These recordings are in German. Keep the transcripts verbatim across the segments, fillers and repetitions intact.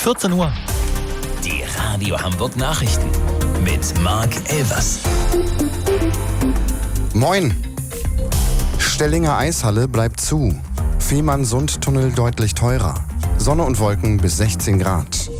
vierzehn Uhr. Die Radio Hamburg Nachrichten mit Marc Elvers. Moin! Stellinger Eishalle bleibt zu. Fehmarnsund-Tunnel deutlich teurer. Sonne und Wolken bis sechzehn Grad.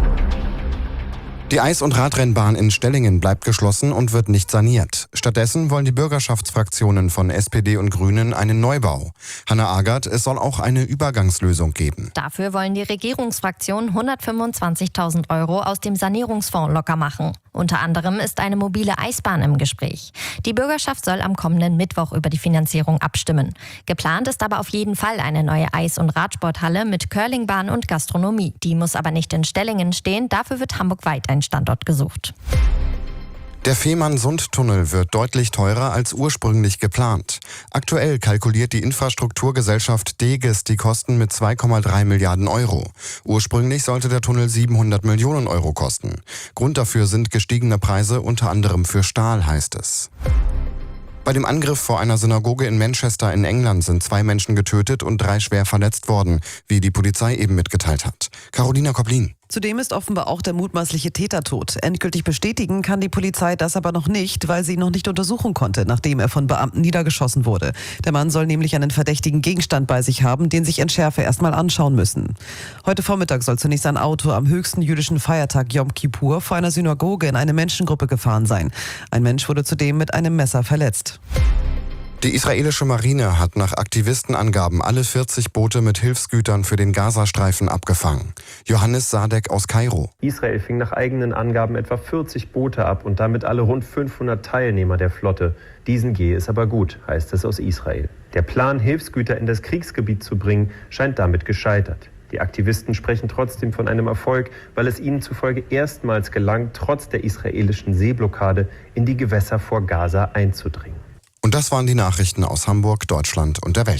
Die Eis- und Radrennbahn in Stellingen bleibt geschlossen und wird nicht saniert. Stattdessen wollen die Bürgerschaftsfraktionen von S P D und Grünen einen Neubau. Hanna Agert, es soll auch eine Übergangslösung geben. Dafür wollen die Regierungsfraktionen hundertfünfundzwanzigtausend Euro aus dem Sanierungsfonds locker machen. Unter anderem ist eine mobile Eisbahn im Gespräch. Die Bürgerschaft soll am kommenden Mittwoch über die Finanzierung abstimmen. Geplant ist aber auf jeden Fall eine neue Eis- und Radsporthalle mit Curlingbahn und Gastronomie. Die muss aber nicht in Stellingen stehen, dafür wird hamburgweit ein Standort gesucht. Der Fehmarnsund-Tunnel wird deutlich teurer als ursprünglich geplant. Aktuell kalkuliert die Infrastrukturgesellschaft Deges die Kosten mit zwei Komma drei Milliarden Euro. Ursprünglich sollte der Tunnel siebenhundert Millionen Euro kosten. Grund dafür sind gestiegene Preise, unter anderem für Stahl, heißt es. Bei dem Angriff vor einer Synagoge in Manchester in England sind zwei Menschen getötet und drei schwer verletzt worden, wie die Polizei eben mitgeteilt hat. Carolina Koplin. Zudem ist offenbar auch der mutmaßliche Täter tot. Endgültig bestätigen kann die Polizei das aber noch nicht, weil sie ihn noch nicht untersuchen konnte, nachdem er von Beamten niedergeschossen wurde. Der Mann soll nämlich einen verdächtigen Gegenstand bei sich haben, den sich Entschärfer erstmal anschauen müssen. Heute Vormittag soll zunächst ein Auto am höchsten jüdischen Feiertag Yom Kippur vor einer Synagoge in eine Menschengruppe gefahren sein. Ein Mensch wurde zudem mit einem Messer verletzt. Die israelische Marine hat nach Aktivistenangaben alle vierzig Boote mit Hilfsgütern für den Gazastreifen abgefangen. Johannes Sadek aus Kairo. Israel fing nach eigenen Angaben etwa vierzig Boote ab und damit alle rund fünfhundert Teilnehmer der Flotte. Diesen gehe es aber gut, heißt es aus Israel. Der Plan, Hilfsgüter in das Kriegsgebiet zu bringen, scheint damit gescheitert. Die Aktivisten sprechen trotzdem von einem Erfolg, weil es ihnen zufolge erstmals gelang, trotz der israelischen Seeblockade in die Gewässer vor Gaza einzudringen. Und das waren die Nachrichten aus Hamburg, Deutschland und der Welt.